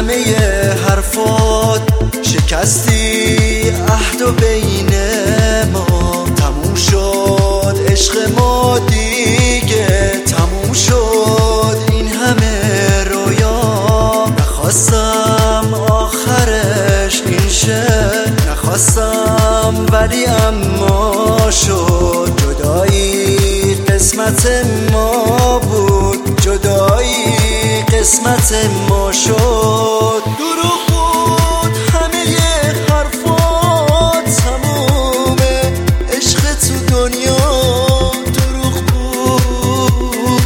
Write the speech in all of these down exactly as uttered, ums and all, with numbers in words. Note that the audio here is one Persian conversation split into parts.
همه حرفات شکستی عهد و بین ما تموم شد عشق ما دیگه تموم شد این همه رویا نخواستم آخرش این شه نخواستم ولی اما شد جدایی قسمت ما بود جدایی قسمت ما شد دروغ بود همه حرفات تمومه عشق تو دنیا دروغ بود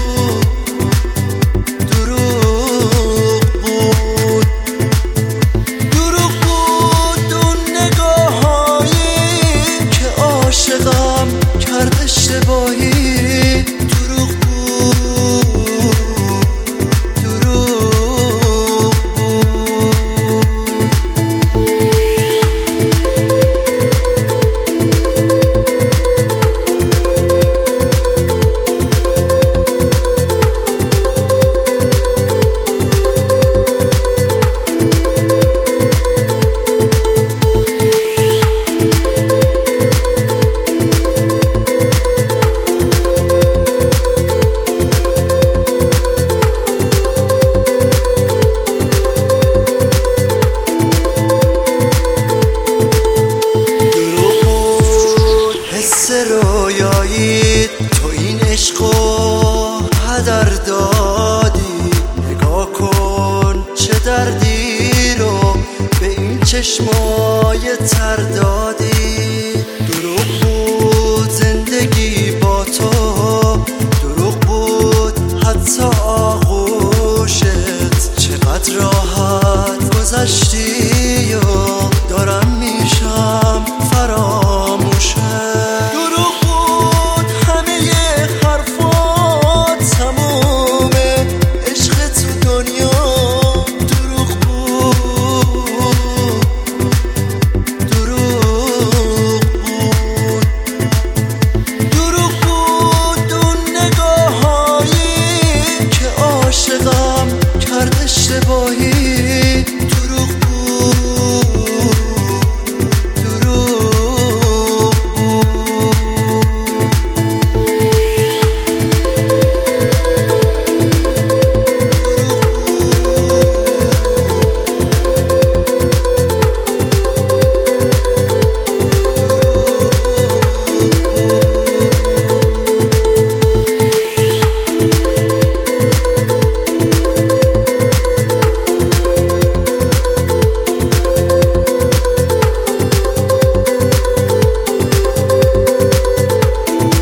دروغ بود دروغ بود اون نگاهایی که عاشقم کرد اشتباهی دروغ بود رویایی تو این عشقو هدر دادی نگاه کن چه دردی رو به این چشمای تر دادی دروغ بود زندگی با تو دروغ بود حتی آغوشت چقدر راحت گذشتی و دارم میشم فراموشت کرد اشتباهی دروغ بود دروغ بود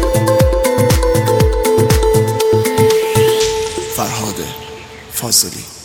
فرهاد فاضلی.